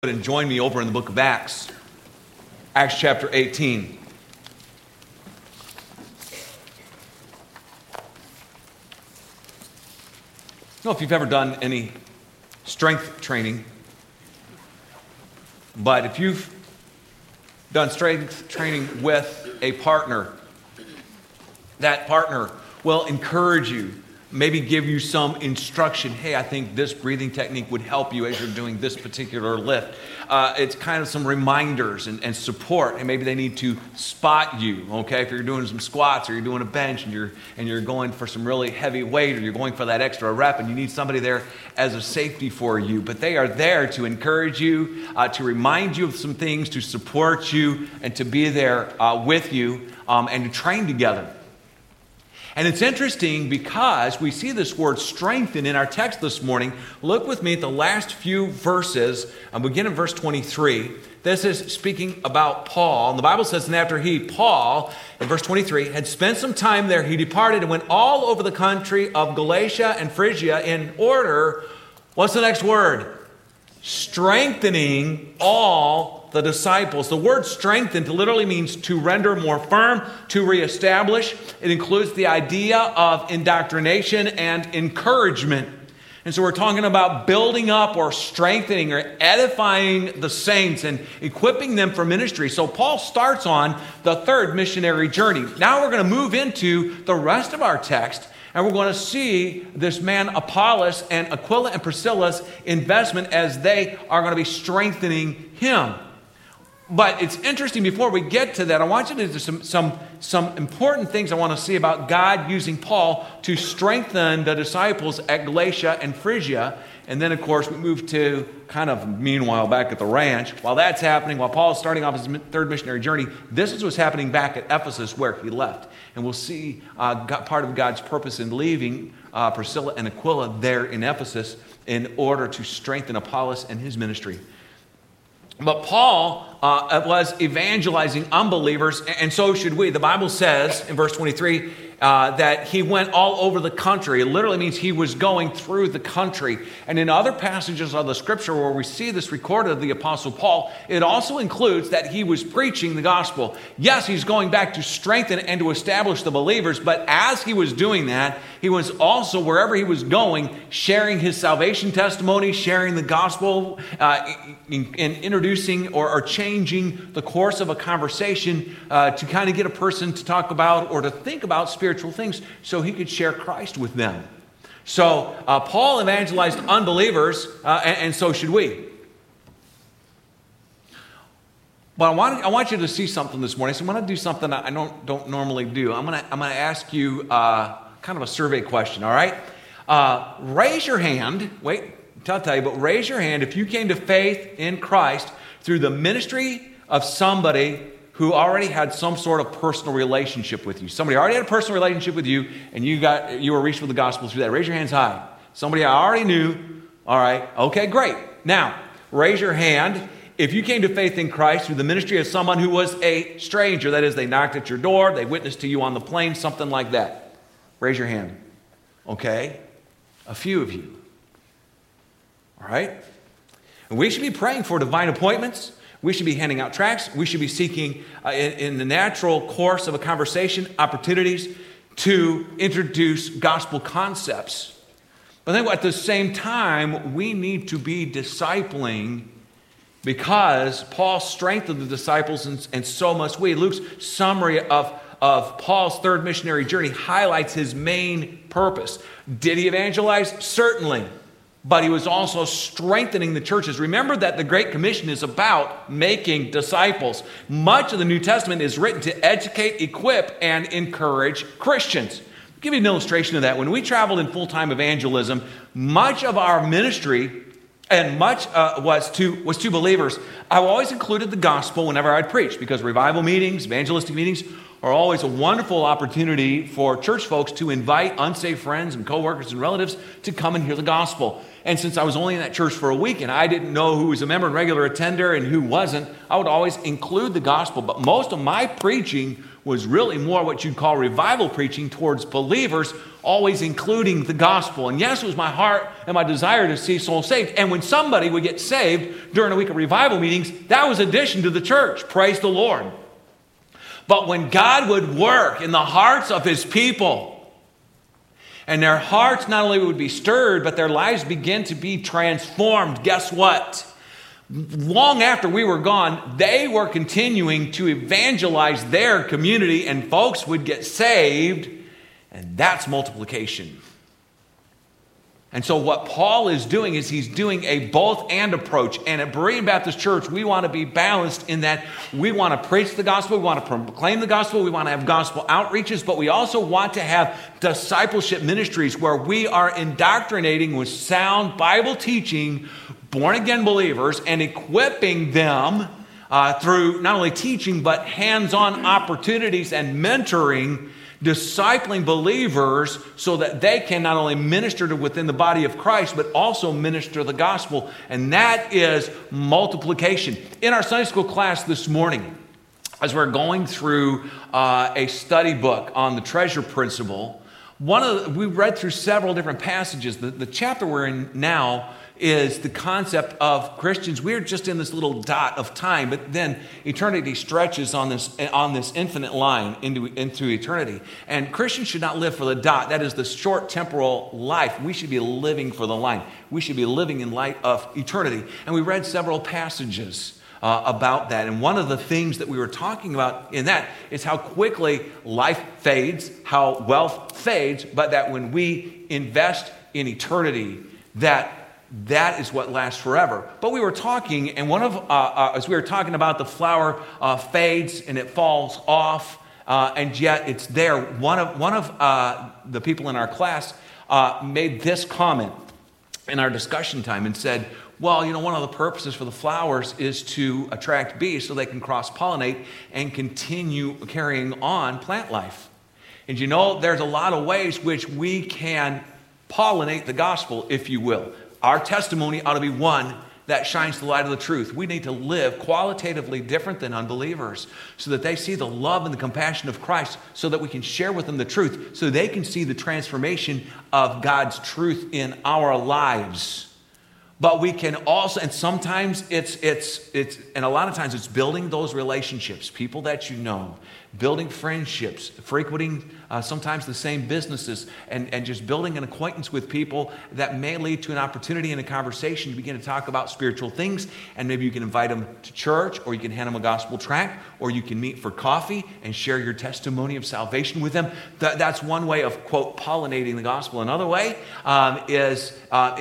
And join me over in the book of Acts, Acts chapter 18. I don't know if you've ever done any strength training, but if you've done strength training with a partner, that partner will encourage you, maybe give you some instruction. Hey, I think this breathing technique would help you as you're doing this particular lift. It's kind of some reminders and support, and maybe they need to spot you, okay? If you're doing some squats or you're doing a bench and you're going for some really heavy weight or you're going for that extra rep and you need somebody there as a safety for you. But they are there to encourage you, to remind you of some things, to support you, and to be there with you and to train together. And it's interesting because we see this word strengthen in our text this morning. Look with me at the last few verses. I'll begin in verse 23. This is speaking about Paul. And the Bible says, and after Paul, in verse 23, had spent some time there, he departed and went all over the country of Galatia and Phrygia in order, what's the next word? Strengthening all the disciples. The word strengthen literally means to render more firm, to reestablish. It includes the idea of indoctrination and encouragement. And so we're talking about building up or strengthening or edifying the saints and equipping them for ministry. So Paul starts on the third missionary journey. Now we're going to move into the rest of our text, and we're going to see this man Apollos and Aquila and Priscilla's investment as they are going to be strengthening him. But it's interesting, before we get to that, I want you to do some important things I want to see about God using Paul to strengthen the disciples at Galatia and Phrygia. And then, of course, we move to kind of meanwhile back at the ranch. While that's happening, while Paul is starting off his third missionary journey, this is what's happening back at Ephesus where he left. And we'll see part of God's purpose in leaving Priscilla and Aquila there in Ephesus in order to strengthen Apollos and his ministry. But Paul was evangelizing unbelievers, and so should we. The Bible says in verse 23 that he went all over the country. It literally means he was going through the country. And in other passages of the scripture where we see this recorded of the Apostle Paul, it also includes that he was preaching the gospel. Yes, he's going back to strengthen and to establish the believers, but as he was doing that, he was also, wherever he was going, sharing his salvation testimony, sharing the gospel, and introducing or changing the course of a conversation to kind of get a person to talk about or to think about spiritual things so he could share Christ with them. So Paul evangelized unbelievers, and so should we. But I want you to see something this morning. So I'm going to do something I don't normally do. I'm going to ask you kind of a survey question, all right? Raise your hand. Wait, I'll tell you, but raise your hand if you came to faith in Christ through the ministry of somebody who already had some sort of personal relationship with you. Somebody already had a personal relationship with you, and you were reached with the gospel through that. Raise your hands high. Somebody I already knew. All right. Okay, great. Now, raise your hand if you came to faith in Christ through the ministry of someone who was a stranger. That is, they knocked at your door, they witnessed to you on the plane, something like that. Raise your hand. Okay. A few of you. All right. And we should be praying for divine appointments. We should be handing out tracts. We should be seeking, in the natural course of a conversation, opportunities to introduce gospel concepts. But then at the same time, we need to be discipling, because Paul strengthened the disciples, and so must we. Luke's summary of Paul's third missionary journey highlights his main purpose. Did he evangelize? Certainly. But he was also strengthening the churches. Remember that the Great Commission is about making disciples. Much of the New Testament is written to educate, equip, and encourage Christians. I'll give you an illustration of that. When we traveled in full-time evangelism, much of our ministry and much was to believers. I always included the gospel whenever I'd preach, because revival meetings, evangelistic meetings, are always a wonderful opportunity for church folks to invite unsaved friends and coworkers and relatives to come and hear the gospel. And since I was only in that church for a week and I didn't know who was a member and regular attender and who wasn't, I would always include the gospel. But most of my preaching was really more what you'd call revival preaching towards believers, always including the gospel. And yes, it was my heart and my desire to see souls saved. And when somebody would get saved during a week of revival meetings, that was addition to the church. Praise the Lord. But when God would work in the hearts of his people, and their hearts not only would be stirred, but their lives begin to be transformed, guess what? Long after we were gone, they were continuing to evangelize their community, and folks would get saved, and that's multiplication. And so what Paul is doing is he's doing a both-and approach. And at Berean Baptist Church, we want to be balanced in that we want to preach the gospel, we want to proclaim the gospel, we want to have gospel outreaches, but we also want to have discipleship ministries where we are indoctrinating with sound Bible teaching born-again believers and equipping them through not only teaching, but hands-on opportunities and mentoring, discipling believers so that they can not only minister to within the body of Christ, but also minister the gospel. And that is multiplication. In our Sunday school class this morning, as we're going through a study book on the treasure principle, we read through several different passages. The chapter we're in now is the concept of Christians. We're just in this little dot of time, but then eternity stretches on this infinite line into eternity. And Christians should not live for the dot. That is the short temporal life. We should be living for the line. We should be living in light of eternity. And we read several passages about that. And one of the things that we were talking about in that is how quickly life fades, how wealth fades, but that when we invest in eternity, that is what lasts forever. But we were talking, and as we were talking about the flower fades and it falls off, and yet it's there. One of the people in our class made this comment in our discussion time and said, well, one of the purposes for the flowers is to attract bees so they can cross-pollinate and continue carrying on plant life. And there's a lot of ways which we can pollinate the gospel, if you will. Our testimony ought to be one that shines the light of the truth. We need to live qualitatively different than unbelievers so that they see the love and the compassion of Christ, so that we can share with them the truth, so they can see the transformation of God's truth in our lives. But we can also, and sometimes and a lot of times it's building those relationships, people that you know, building friendships, frequenting sometimes the same businesses, and just building an acquaintance with people that may lead to an opportunity in a conversation to begin to talk about spiritual things. And maybe you can invite them to church, or you can hand them a gospel tract, or you can meet for coffee and share your testimony of salvation with them. That's one way of, quote, pollinating the gospel. Another way is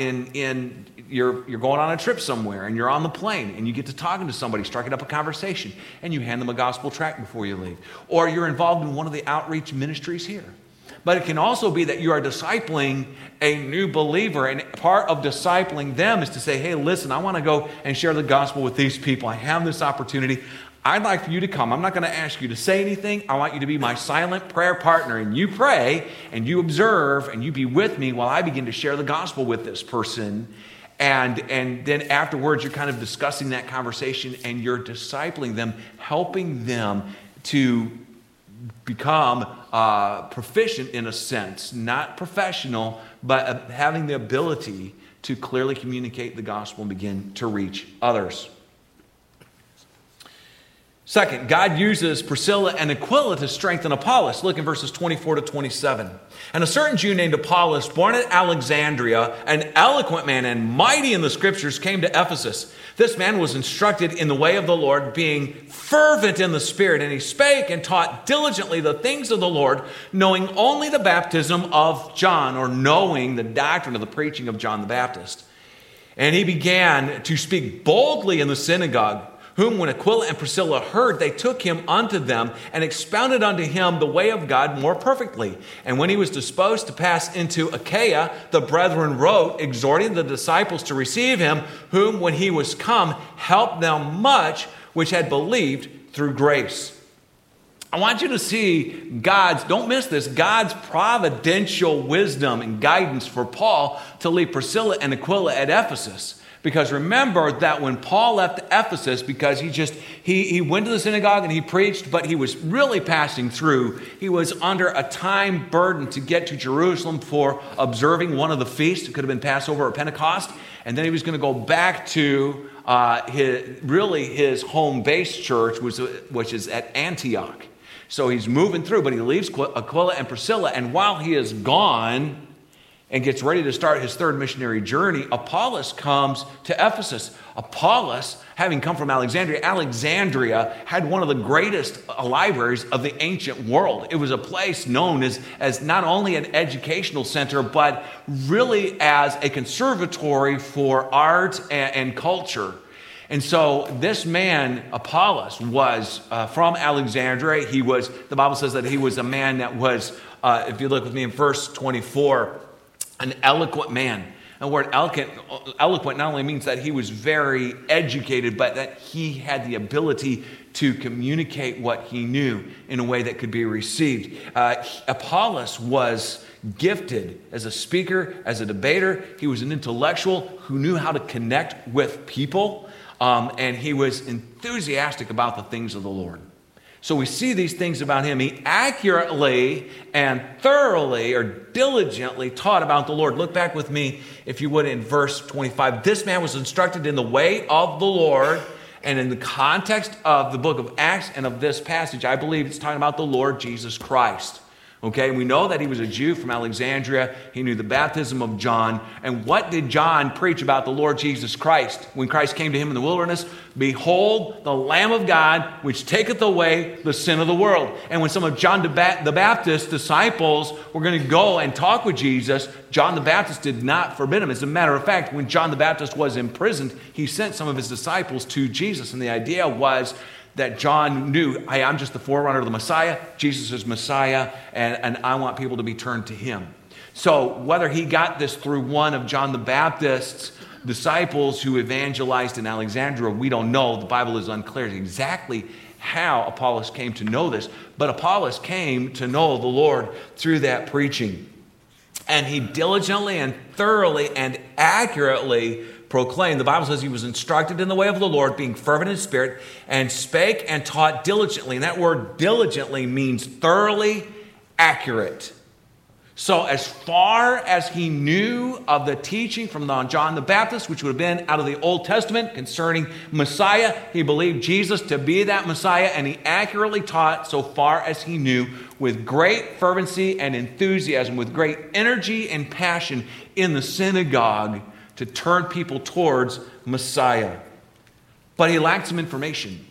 you're going on a trip somewhere, and you're on the plane, and you get to talking to somebody, striking up a conversation, and you hand them a gospel tract before you leave. Or you're involved in one of the outreach ministries here. But it can also be that you are discipling a new believer, and part of discipling them is to say, hey, listen, I want to go and share the gospel with these people. I have this opportunity. I'd like for you to come. I'm not going to ask you to say anything. I want you to be my silent prayer partner, and you pray, and you observe, and you be with me while I begin to share the gospel with this person. And then afterwards, you're kind of discussing that conversation, and you're discipling them, helping them to become proficient in a sense, not professional, but having the ability to clearly communicate the gospel and begin to reach others. Second, God uses Priscilla and Aquila to strengthen Apollos. Look in verses 24 to 27. And a certain Jew named Apollos, born at Alexandria, an eloquent man and mighty in the scriptures, came to Ephesus. This man was instructed in the way of the Lord, being fervent in the Spirit, and he spake and taught diligently the things of the Lord, knowing only the baptism of John, or knowing the doctrine of the preaching of John the Baptist. And he began to speak boldly in the synagogue, whom when Aquila and Priscilla heard, they took him unto them and expounded unto him the way of God more perfectly. And when he was disposed to pass into Achaia, the brethren wrote, exhorting the disciples to receive him, whom when he was come, helped them much which had believed through grace. I want you to see don't miss this, God's providential wisdom and guidance for Paul to leave Priscilla and Aquila at Ephesus. Because remember that when Paul left Ephesus, because he went to the synagogue and he preached, but he was really passing through. He was under a time burden to get to Jerusalem for observing one of the feasts. It could have been Passover or Pentecost. And then he was going to go back to his home base church, which is at Antioch. So he's moving through, but he leaves Aquila and Priscilla. And while he is gone and gets ready to start his third missionary journey, Apollos comes to Ephesus. Apollos, having come from Alexandria had one of the greatest libraries of the ancient world. It was a place known as not only an educational center, but really as a conservatory for art and culture. And so this man, Apollos, was from Alexandria. The Bible says that he was a man that was, if you look with me in verse 24, an eloquent man. And the word eloquent not only means that he was very educated, but that he had the ability to communicate what he knew in a way that could be received. Apollos was gifted as a speaker, as a debater. He was an intellectual who knew how to connect with people, and he was enthusiastic about the things of the Lord. So we see these things about him. He accurately and thoroughly or diligently taught about the Lord. Look back with me, if you would, in verse 25. This man was instructed in the way of the Lord. And in the context of the book of Acts and of this passage, I believe it's talking about the Lord Jesus Christ. Okay, we know that he was a Jew from Alexandria. He knew the baptism of John. And what did John preach about the Lord Jesus Christ? When Christ came to him in the wilderness, behold, the Lamb of God, which taketh away the sin of the world. And when some of John the Baptist's disciples were going to go and talk with Jesus, John the Baptist did not forbid him. As a matter of fact, when John the Baptist was imprisoned, he sent some of his disciples to Jesus. And the idea was that John knew, hey, I'm just the forerunner of the Messiah. Jesus is Messiah, and I want people to be turned to him. So whether he got this through one of John the Baptist's disciples who evangelized in Alexandria, we don't know. The Bible is unclear exactly how Apollos came to know this. But Apollos came to know the Lord through that preaching. And he diligently and thoroughly and accurately proclaimed. The Bible says he was instructed in the way of the Lord, being fervent in spirit, and spake and taught diligently. And that word diligently means thoroughly accurate. So as far as he knew of the teaching from John the Baptist, which would have been out of the Old Testament concerning Messiah, he believed Jesus to be that Messiah, and he accurately taught so far as he knew with great fervency and enthusiasm, with great energy and passion in the synagogue to turn people towards Messiah. But he lacked some information.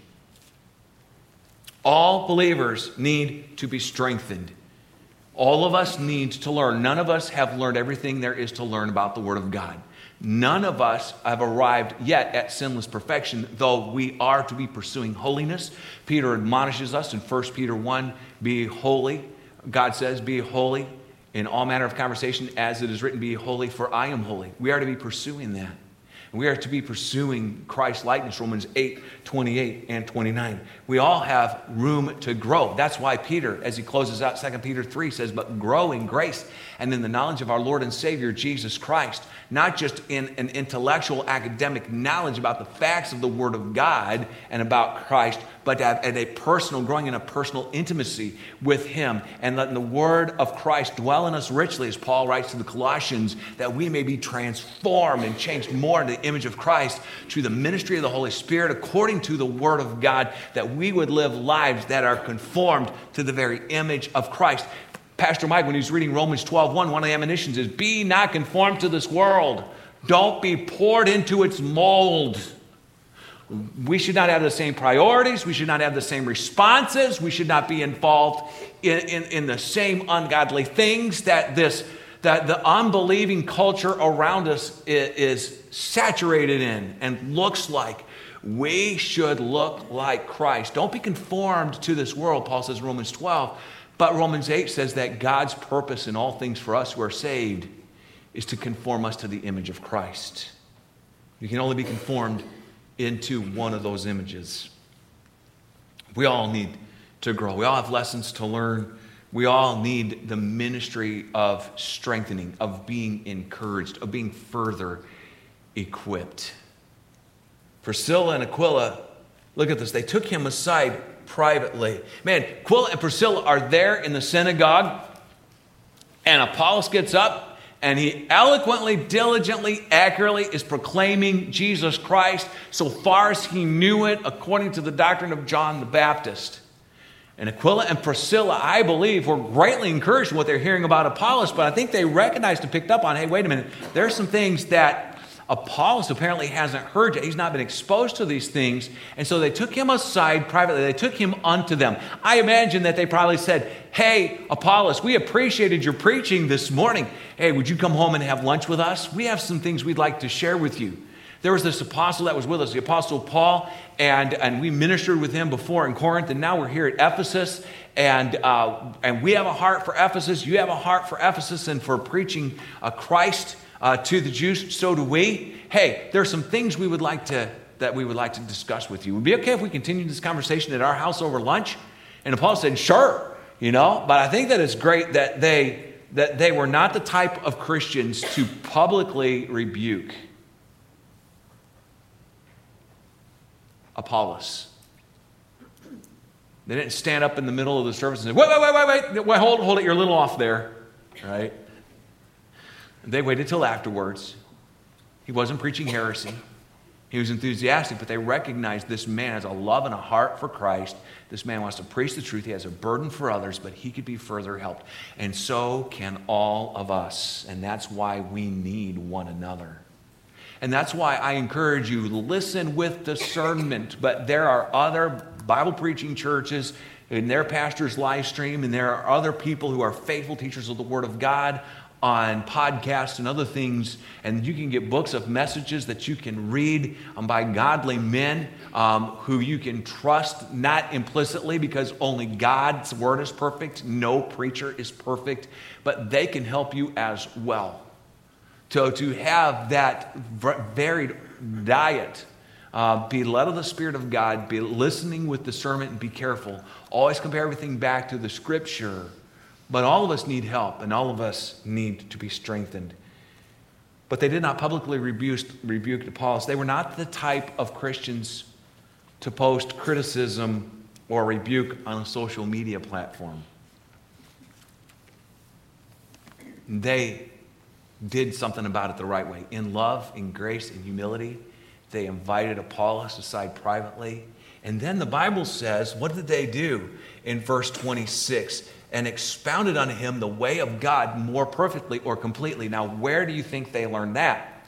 All believers need to be strengthened. All of us need to learn. None of us have learned everything there is to learn about the Word of God. None of us have arrived yet at sinless perfection, though we are to be pursuing holiness. Peter admonishes us in 1 Peter 1, be holy. God says, be holy in all manner of conversation, as it is written, be holy, for I am holy. We are to be pursuing that. We are to be pursuing Christ's likeness, Romans 8, 28 and 29. We all have room to grow. That's why Peter, as he closes out 2 Peter 3, says, but grow in grace and in the knowledge of our Lord and Savior, Jesus Christ. Not just in an intellectual, academic knowledge about the facts of the Word of God and about Christ, but to have a personal, growing in a personal intimacy with Him, and letting the Word of Christ dwell in us richly, as Paul writes to the Colossians, that we may be transformed and changed more into the image of Christ through the ministry of the Holy Spirit, according to the Word of God, that we would live lives that are conformed to the very image of Christ. Pastor Mike, when he's reading Romans 12:1, one of the admonitions is, be not conformed to this world. Don't be poured into its mold. We should not have the same priorities. We should not have the same responses. We should not be involved in the same ungodly things that the unbelieving culture around us is saturated in and looks like. We should look like Christ. Don't be conformed to this world, Paul says in Romans 12. But Romans 8 says that God's purpose in all things for us who are saved is to conform us to the image of Christ. You can only be conformed into one of those images. We all need to grow. We all have lessons to learn. We all need the ministry of strengthening, of being encouraged, of being further equipped. Priscilla and Aquila, look at this, they took him aside privately. Man, Aquila and Priscilla are there in the synagogue, and Apollos gets up, and he eloquently, diligently, accurately is proclaiming Jesus Christ so far as he knew it, according to the doctrine of John the Baptist. And Aquila and Priscilla, I believe, were greatly encouraged in what they're hearing about Apollos, but I think they recognized and picked up on, hey, wait a minute, there's some things that Apollos apparently hasn't heard yet. He's not been exposed to these things. And so they took him aside privately. They took him unto them. I imagine that they probably said, hey, Apollos, we appreciated your preaching this morning. Hey, would you come home and have lunch with us? We have some things we'd like to share with you. There was this apostle that was with us, the Apostle Paul, and we ministered with him before in Corinth, and now we're here at Ephesus, and we have a heart for Ephesus. You have a heart for Ephesus and for preaching Christ to the Jews. So do we. Hey, there are some things we would like to discuss with you. Would it be okay if we continue this conversation at our house over lunch? And Paul said, sure, but I think that it's great that they were not the type of Christians to publicly rebuke Apollos. They didn't stand up in the middle of the service and say, wait, hold it, you're a little off there, right? They waited till afterwards. He wasn't preaching heresy. He was enthusiastic, but they recognized this man has a love and a heart for Christ. This man wants to preach the truth. He has a burden for others, but he could be further helped. And so can all of us. And that's why we need one another. And that's why I encourage you, listen with discernment. But there are other Bible preaching churches in their pastor's live stream, and there are other people who are faithful teachers of the Word of God on podcasts and other things, and you can get books of messages that you can read by godly men who you can trust, not implicitly because only God's Word is perfect. No preacher is perfect, but they can help you as well. To have that varied diet, be led of the Spirit of God, be listening with discernment and be careful. Always compare everything back to the Scripture. But all of us need help, and all of us need to be strengthened. But they did not publicly rebuke Apollos. They were not the type of Christians to post criticism or rebuke on a social media platform. They did something about it the right way. In love, in grace, in humility, they invited Apollos aside privately. And then the Bible says, what did they do in verse 26? And expounded unto him the way of God more perfectly or completely. Now, where do you think they learned that?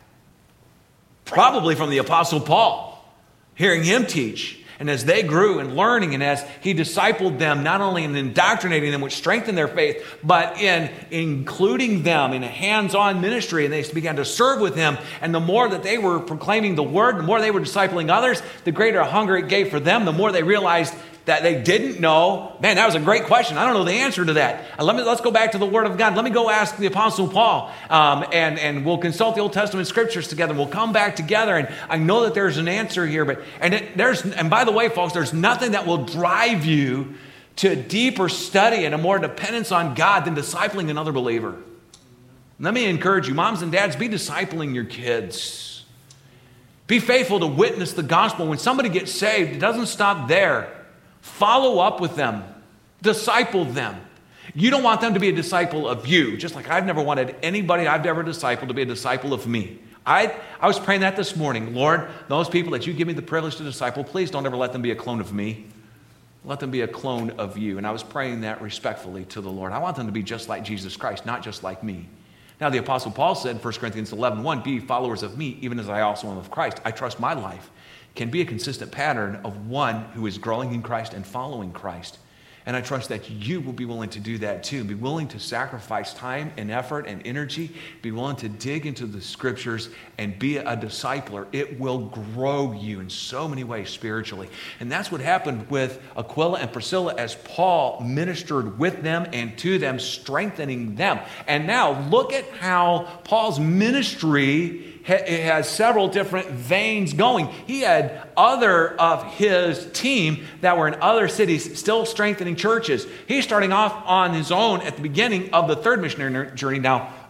Probably from the Apostle Paul, hearing him teach. And as they grew in learning, and as he discipled them, not only in indoctrinating them, which strengthened their faith, but in including them in a hands-on ministry, and they began to serve with him. And the more that they were proclaiming the word, the more they were discipling others, the greater hunger it gave for them, the more they realized that they didn't know. Man, that was a great question. I don't know the answer to that. Let's go back to the Word of God. Let me go ask the Apostle Paul, and we'll consult the Old Testament Scriptures together. We'll come back together, and I know that there's an answer here. And by the way, folks, there's nothing that will drive you to deeper study and a more dependence on God than discipling another believer. Let me encourage you, moms and dads, be discipling your kids. Be faithful to witness the gospel. When somebody gets saved, it doesn't stop there. Follow up with them. Disciple them. You don't want them to be a disciple of you, just like I've never wanted anybody I've ever discipled to be a disciple of me. I was praying that this morning. Lord, those people that you give me the privilege to disciple, please don't ever let them be a clone of me. Let them be a clone of you. And I was praying that respectfully to the Lord. I want them to be just like Jesus Christ, not just like me. Now, the Apostle Paul said in 1 Corinthians 11:1, be followers of me, even as I also am of Christ. I trust my life can be a consistent pattern of one who is growing in Christ and following Christ. And I trust that you will be willing to do that too. Be willing to sacrifice time and effort and energy. Be willing to dig into the Scriptures and be a discipler. It will grow you in so many ways spiritually. And that's what happened with Aquila and Priscilla as Paul ministered with them and to them, strengthening them. And now look at how Paul's ministry has several different veins going. He had other of his team that were in other cities still strengthening churches. He's starting off on his own at the beginning of the third missionary journey. Now,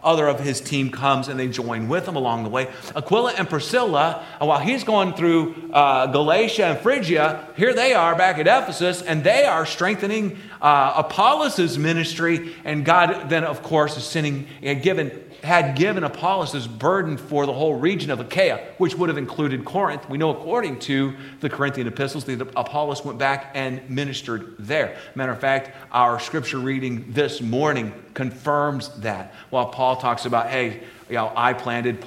other of his team comes and they join with him along the way. Aquila and Priscilla, while he's going through Galatia and Phrygia, here they are back at Ephesus, and they are strengthening Apollos' ministry. And God then, of course, is sending, had given Apollos this burden for the whole region of Achaia, which would have included Corinth. We know according to the Corinthian epistles that Apollos went back and ministered there. Matter of fact, our scripture reading this morning confirms that. While Paul talks about, hey, I planted,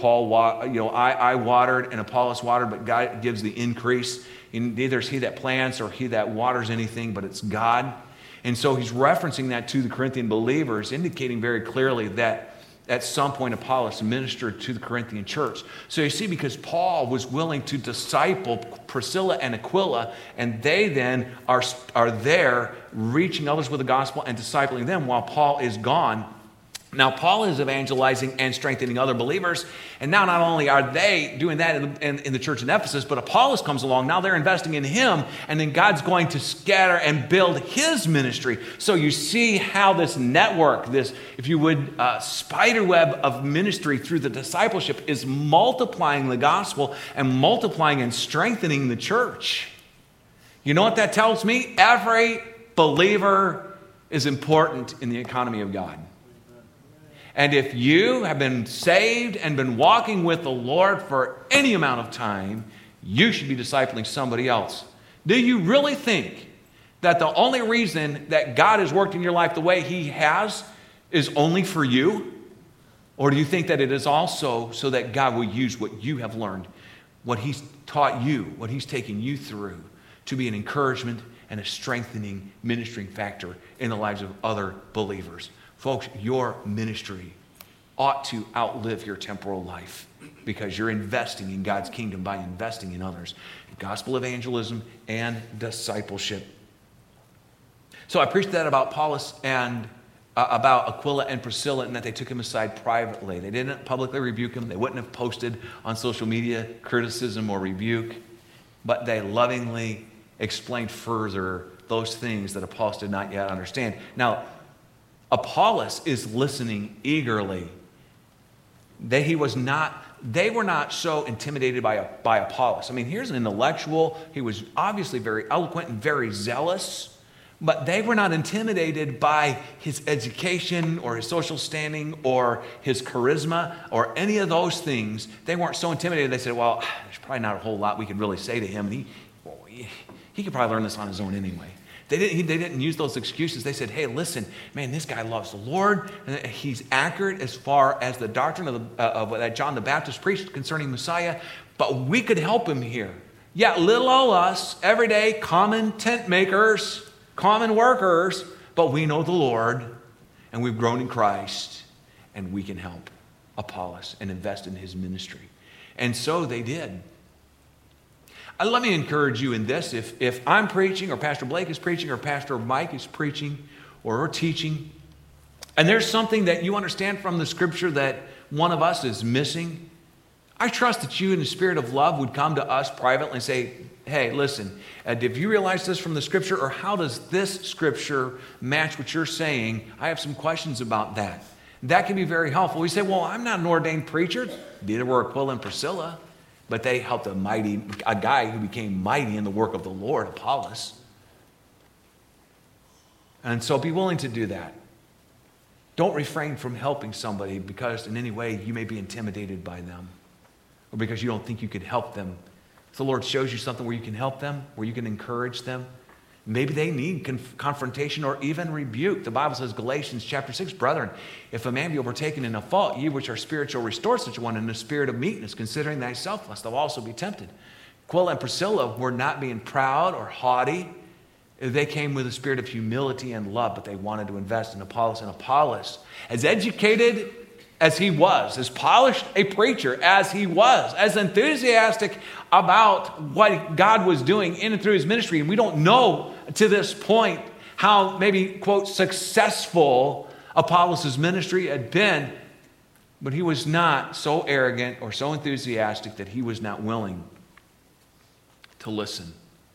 I watered, and Apollos watered, but God gives the increase. Neither is he that plants or he that waters anything, but it's God. And so he's referencing that to the Corinthian believers, indicating very clearly that at some point Apollos ministered to the Corinthian church. So you see, because Paul was willing to disciple Priscilla and Aquila, and they then are there reaching others with the gospel and discipling them while Paul is gone. Now, Paul is evangelizing and strengthening other believers. And now not only are they doing that in the church in Ephesus, but Apollos comes along. Now they're investing in him. And then God's going to scatter and build his ministry. So you see how this network, this, if you would, spider web of ministry through the discipleship is multiplying the gospel and multiplying and strengthening the church. You know what that tells me? Every believer is important in the economy of God. And if you have been saved and been walking with the Lord for any amount of time, you should be discipling somebody else. Do you really think that the only reason that God has worked in your life the way he has is only for you? Or do you think that it is also so that God will use what you have learned, what he's taught you, what he's taken you through, to be an encouragement and a strengthening, ministering factor in the lives of other believers? Folks, your ministry ought to outlive your temporal life because you're investing in God's kingdom by investing in others. Gospel evangelism and discipleship. So I preached that about Apollos and about Aquila and Priscilla, and that they took him aside privately. They didn't publicly rebuke him. They wouldn't have posted on social media criticism or rebuke, but they lovingly explained further those things that Apollos did not yet understand. Now, Apollos is listening eagerly. They were not so intimidated by Apollos. I mean, here's an intellectual. He was obviously very eloquent and very zealous, but they were not intimidated by his education or his social standing or his charisma or any of those things. They weren't so intimidated. They said, well, there's probably not a whole lot we could really say to him. He could probably learn this on his own anyway. They didn't use those excuses. They said, hey, listen, man, this guy loves the Lord. He's accurate as far as the doctrine of that John the Baptist preached concerning Messiah, but we could help him here. Yeah, little old us, everyday common tent makers, common workers, but we know the Lord, and we've grown in Christ, and we can help Apollos and invest in his ministry. And so they did. Let me encourage you in this. If I'm preaching, or Pastor Blake is preaching, or Pastor Mike is preaching, or teaching, and there's something that you understand from the scripture that one of us is missing, I trust that you in the spirit of love would come to us privately and say, hey, listen, did you realize this from the scripture, or how does this scripture match what you're saying? I have some questions about that. That can be very helpful. We say, well, I'm not an ordained preacher. Neither were Aquila and Priscilla. But they helped a guy who became mighty in the work of the Lord, Apollos. And so be willing to do that. Don't refrain from helping somebody because in any way you may be intimidated by them or because you don't think you could help them. If the Lord shows you something where you can help them, where you can encourage them, maybe they need confrontation or even rebuke. The Bible says, Galatians chapter 6, brethren, if a man be overtaken in a fault, ye which are spiritual, restore such a one in the spirit of meekness, considering thyself, lest thou also be tempted. Aquila and Priscilla were not being proud or haughty. They came with a spirit of humility and love, but they wanted to invest in Apollos. And Apollos, as educated as he was, as polished a preacher as he was, as enthusiastic about what God was doing in and through his ministry, and we don't know to this point how maybe, quote, successful Apollos' ministry had been, but he was not so arrogant or so enthusiastic that he was not willing to listen.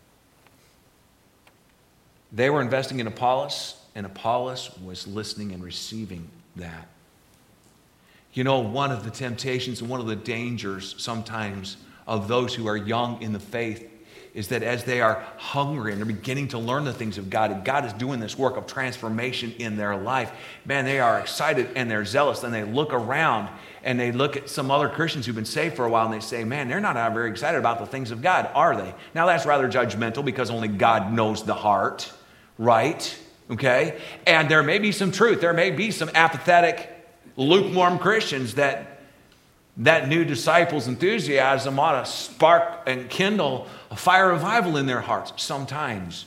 They were investing in Apollos, and Apollos was listening and receiving that. You know, one of the temptations and one of the dangers sometimes of those who are young in the faith is that as they are hungry and they're beginning to learn the things of God, and God is doing this work of transformation in their life, man, they are excited and they're zealous. Then they look around and they look at some other Christians who've been saved for a while and they say, man, they're not very excited about the things of God, are they? Now, that's rather judgmental because only God knows the heart, right? Okay? And there may be some truth. There may be some apathetic, lukewarm Christians that new disciples' enthusiasm ought to spark and kindle a fire revival in their hearts sometimes.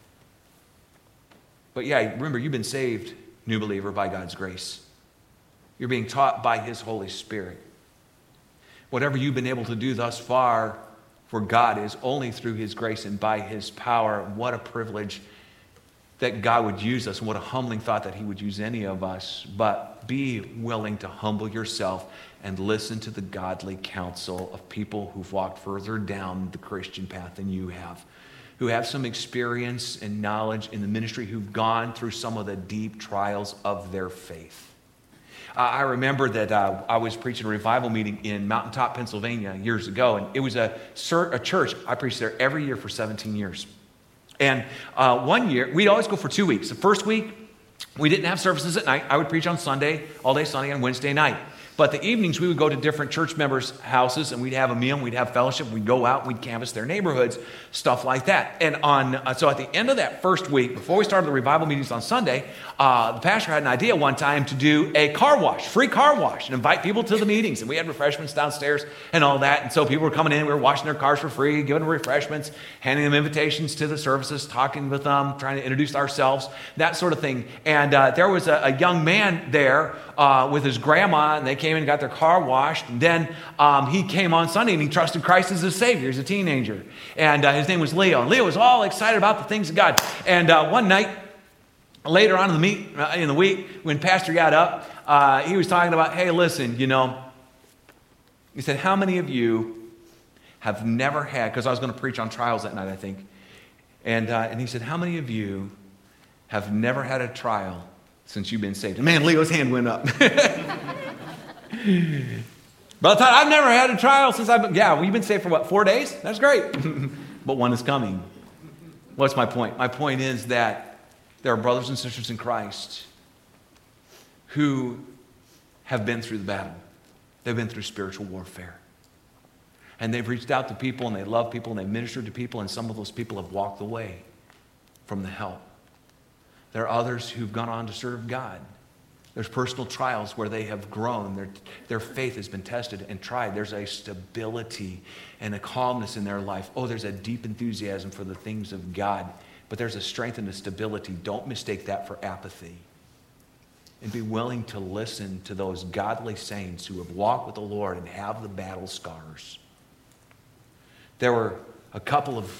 But yeah, remember, you've been saved, new believer, by God's grace. You're being taught by His Holy Spirit. Whatever you've been able to do thus far for God is only through His grace and by His power. What a privilege that God would use us, and what a humbling thought that He would use any of us. But be willing to humble yourself and listen to the godly counsel of people who've walked further down the Christian path than you have, who have some experience and knowledge in the ministry, who've gone through some of the deep trials of their faith. I remember that I was preaching a revival meeting in Mountaintop, Pennsylvania years ago, and it was a church. I preached there every year for 17 years. And one year, we'd always go for 2 weeks. The first week, we didn't have services at night. I would preach on Sunday, all day Sunday, and Wednesday night. But the evenings, we would go to different church members' houses, and we'd have a meal, and we'd have fellowship. We'd go out, we'd canvass their neighborhoods, stuff like that. And so at the end of that first week, before we started the revival meetings on Sunday, the pastor had an idea one time to do a car wash, free car wash, and invite people to the meetings. And we had refreshments downstairs and all that. And so people were coming in, we were washing their cars for free, giving them refreshments, handing them invitations to the services, talking with them, trying to introduce ourselves, that sort of thing. And there was a young man there with his grandma, and they came in and got their car washed. And then he came on Sunday and he trusted Christ as his Savior. He's a teenager. And his name was Leo. And Leo was all excited about the things of God. And one night, later on in the week, when Pastor got up, he was talking about, hey, listen, you know, he said, how many of you have never had, because I was going to preach on trials that night, I think. And he said, how many of you have never had a trial since you've been saved? And man, Leo's hand went up. But I thought, I've never had a trial since we've been saved for what, 4 days? That's great. But one is coming. What's my point? My point is that there are brothers and sisters in Christ who have been through the battle. They've been through spiritual warfare. And they've reached out to people, and they love people, and they've ministered to people, and some of those people have walked away from the help. There are others who've gone on to serve God. There's personal trials where they have grown. Their faith has been tested and tried. There's a stability and a calmness in their life. Oh, there's a deep enthusiasm for the things of God. But there's a strength and a stability. Don't mistake that for apathy. And be willing to listen to those godly saints who have walked with the Lord and have the battle scars. There were a couple of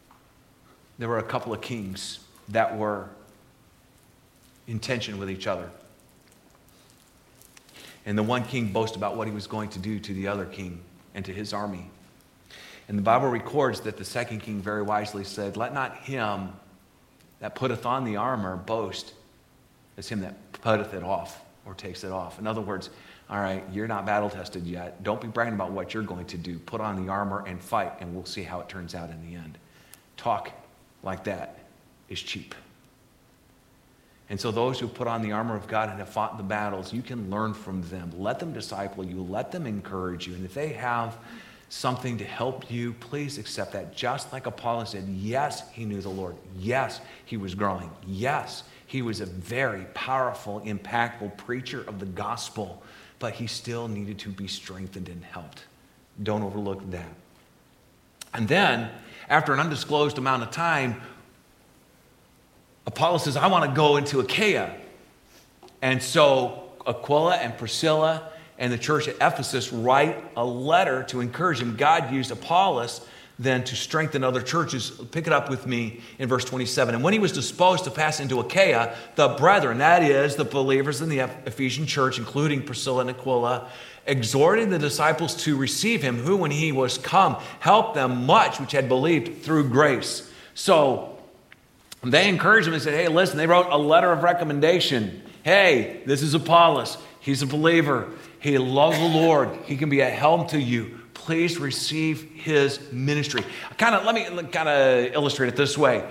kings that were in tension with each other. And the one king boasted about what he was going to do to the other king and to his army. And the Bible records that the second king very wisely said, let not him that putteth on the armor boast as him that putteth it off or takes it off. In other words, all right, you're not battle tested yet. Don't be bragging about what you're going to do. Put on the armor and fight, and we'll see how it turns out in the end. Talk like that is cheap. And so those who put on the armor of God and have fought the battles, you can learn from them. Let them disciple you. Let them encourage you. And if they have something to help you, please accept that. Just like Apollos said, yes, he knew the Lord. Yes, he was growing. Yes, he was a very powerful, impactful preacher of the gospel. But he still needed to be strengthened and helped. Don't overlook that. And then, after an undisclosed amount of time, Apollos says, I want to go into Achaia. And so Aquila and Priscilla and the church at Ephesus write a letter to encourage him. God used Apollos then to strengthen other churches. Pick it up with me in verse 27. And when he was disposed to pass into Achaia, the brethren, that is, the believers in the Ephesian church, including Priscilla and Aquila, exhorting the disciples to receive him, who, when he was come, helped them much which had believed through grace. So they encouraged him and said, hey, listen, they wrote a letter of recommendation. Hey, this is Apollos. He's a believer. He loves the Lord. He can be a help to you. Please receive his ministry. Let me illustrate it this way.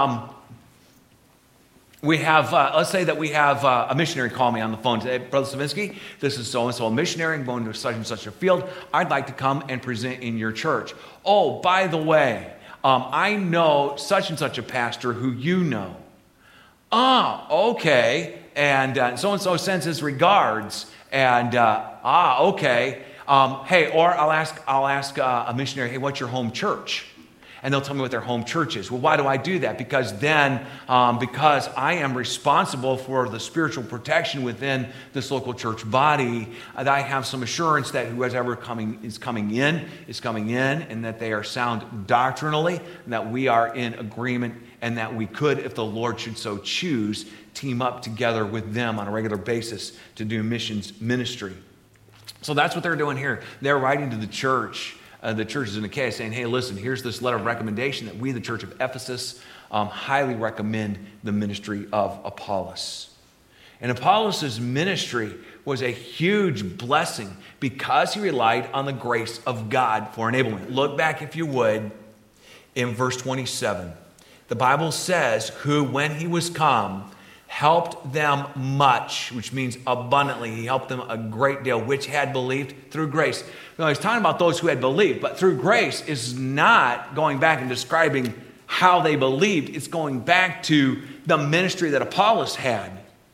We have, let's say that we have a missionary call me on the phone today. Brother Savinsky, this is so-and-so a missionary. I'm going to such and such a field. I'd like to come and present in your church. Oh, by the way, I know such and such a pastor who you know. Okay. And so-and-so sends his regards. And, okay. Hey, or I'll ask a missionary, hey, what's your home church? And they'll tell me what their home church is. Well, why do I do that? Because then, because I am responsible for the spiritual protection within this local church body, that I have some assurance that whoever is coming in, and that they are sound doctrinally, and that we are in agreement, and that we could, if the Lord should so choose, team up together with them on a regular basis to do missions ministry. So that's what they're doing here. They're writing to the church. The churches in Achaia saying, hey, listen, here's this letter of recommendation that we, the church of Ephesus, highly recommend the ministry of Apollos. And Apollos' ministry was a huge blessing because he relied on the grace of God for enablement. Look back, if you would, in verse 27. The Bible says, who, when he was come, helped them much, which means abundantly. He helped them a great deal, which had believed through grace. Now, he's talking about those who had believed, but through grace is not going back and describing how they believed. It's going back to the ministry that Apollos had.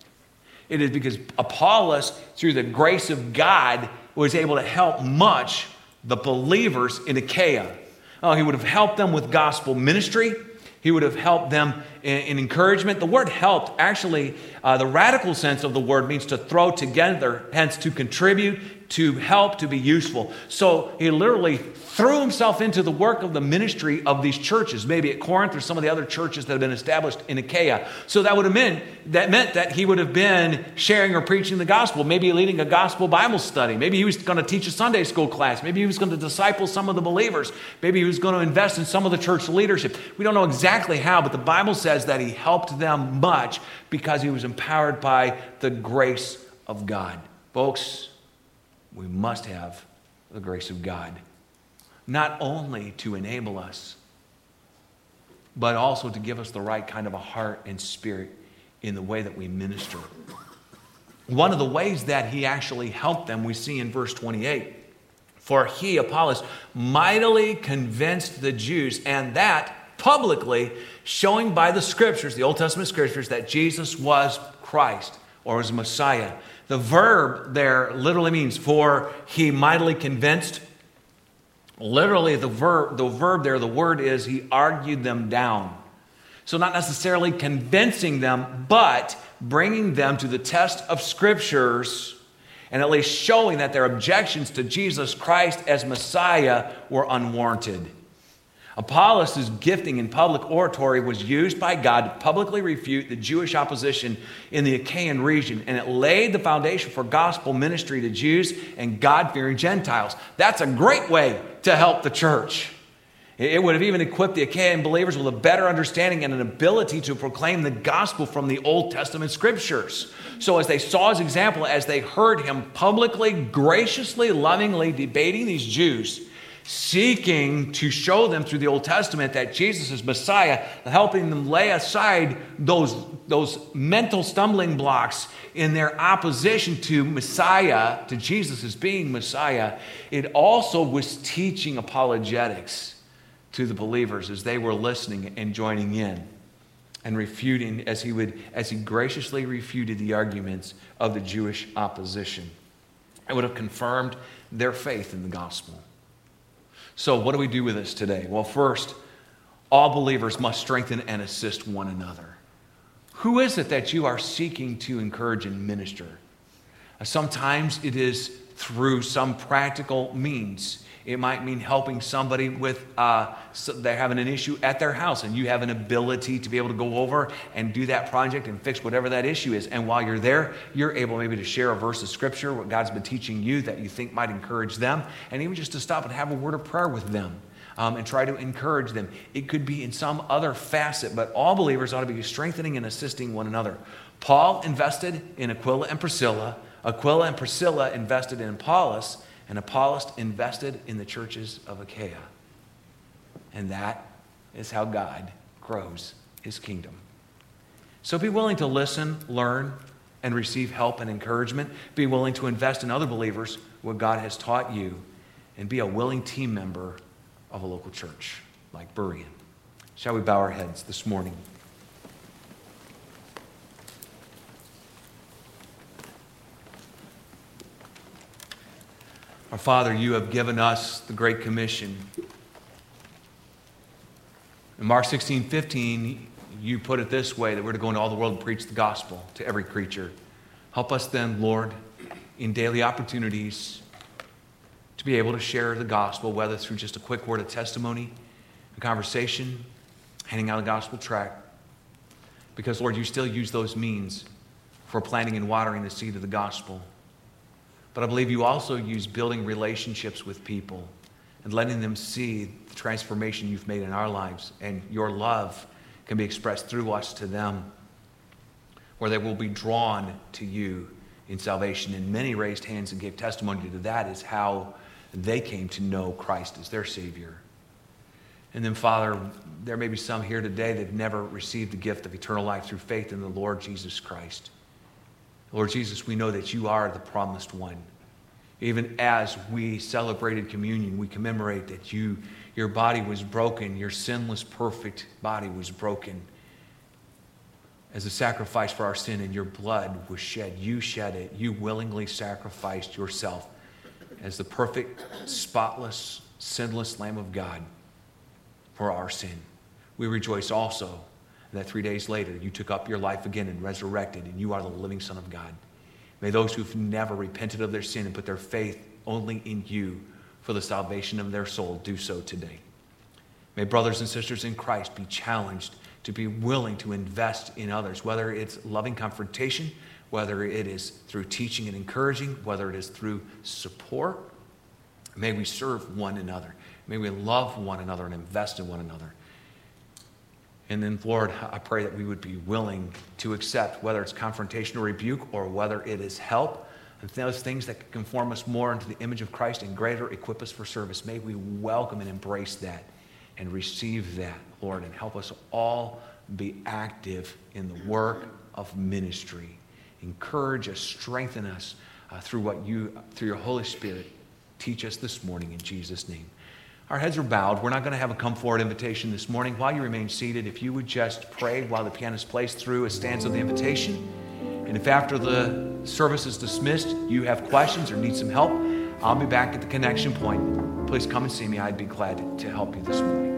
It is because Apollos, through the grace of God, was able to help much the believers in Achaia. He would have helped them with gospel ministry. He would have helped them in encouragement. The word helped, actually, the radical sense of the word means to throw together, hence to contribute, to help, to be useful. So he literally threw himself into the work of the ministry of these churches, maybe at Corinth or some of the other churches that have been established in Achaia. So that meant that he would have been sharing or preaching the gospel, maybe leading a gospel Bible study. Maybe he was going to teach a Sunday school class. Maybe he was going to disciple some of the believers. Maybe he was going to invest in some of the church leadership. We don't know exactly how, but the Bible says that he helped them much because he was empowered by the grace of God. Folks, we must have the grace of God, not only to enable us, but also to give us the right kind of a heart and spirit in the way that we minister. One of the ways that he actually helped them, we see in verse 28. For he, Apollos, mightily convinced the Jews, and that publicly, showing by the scriptures, the Old Testament scriptures, that Jesus was Christ or was Messiah. The verb there literally means, for he mightily convinced. Literally, the verb there, the word is, he argued them down. So not necessarily convincing them, but bringing them to the test of scriptures and at least showing that their objections to Jesus Christ as Messiah were unwarranted. Apollos' gifting in public oratory was used by God to publicly refute the Jewish opposition in the Achaean region, and it laid the foundation for gospel ministry to Jews and God-fearing Gentiles. That's a great way to help the church. It would have even equipped the Achaean believers with a better understanding and an ability to proclaim the gospel from the Old Testament scriptures. So as they saw his example, as they heard him publicly, graciously, lovingly debating these Jews, seeking to show them through the Old Testament that Jesus is Messiah, helping them lay aside those mental stumbling blocks in their opposition to Messiah, to Jesus as being Messiah. It also was teaching apologetics to the believers as they were listening and joining in and refuting, as he graciously refuted the arguments of the Jewish opposition. It would have confirmed their faith in the gospel. So what do we do with this today? Well, first, all believers must strengthen and assist one another. Who is it that you are seeking to encourage and minister? Sometimes it is through some practical means. It might mean helping somebody with, they're having an issue at their house, and you have an ability to be able to go over and do that project and fix whatever that issue is. And while you're there, you're able maybe to share a verse of scripture, what God's been teaching you that you think might encourage them, and even just to stop and have a word of prayer with them and try to encourage them. It could be in some other facet, but all believers ought to be strengthening and assisting one another. Paul invested in Aquila and Priscilla Aquila and Priscilla invested in Apollos, and Apollos invested in the churches of Achaia. And that is how God grows his kingdom. So be willing to listen, learn, and receive help and encouragement. Be willing to invest in other believers what God has taught you, and be a willing team member of a local church like Berean. Shall we bow our heads this morning? Our Father, you have given us the Great Commission. In Mark 16:15, you put it this way, that we're to go into all the world and preach the gospel to every creature. Help us then, Lord, in daily opportunities to be able to share the gospel, whether through just a quick word of testimony, a conversation, handing out a gospel tract. Because, Lord, you still use those means for planting and watering the seed of the gospel. But I believe you also use building relationships with people and letting them see the transformation you've made in our lives, and your love can be expressed through us to them, where they will be drawn to you in salvation. And many raised hands and gave testimony to that is how they came to know Christ as their Savior. And then, Father, there may be some here today that have never received the gift of eternal life through faith in the Lord Jesus Christ. Lord Jesus, we know that you are the promised one. Even as we celebrated communion, we commemorate that your body was broken, your sinless, perfect body was broken as a sacrifice for our sin, and your blood was shed. You shed it. You willingly sacrificed yourself as the perfect, spotless, sinless Lamb of God for our sin. We rejoice also that 3 days later you took up your life again and resurrected, and you are the living Son of God. May those who've never repented of their sin and put their faith only in you for the salvation of their soul do so today. May brothers and sisters in Christ be challenged to be willing to invest in others, whether it's loving confrontation, whether it is through teaching and encouraging, whether it is through support. May we serve one another. May we love one another and invest in one another. And then, Lord, I pray that we would be willing to accept, whether it's confrontation or rebuke, or whether it is help, and those things that can conform us more into the image of Christ and greater equip us for service. May we welcome and embrace that and receive that, Lord, and help us all be active in the work of ministry. Encourage us, strengthen us through your Holy Spirit. Teach us this morning in Jesus' name. Our heads are bowed. We're not going to have a come forward invitation this morning. While you remain seated, if you would just pray while the pianist plays through a stanza of the invitation. And if after the service is dismissed, you have questions or need some help, I'll be back at the connection point. Please come and see me. I'd be glad to help you this morning.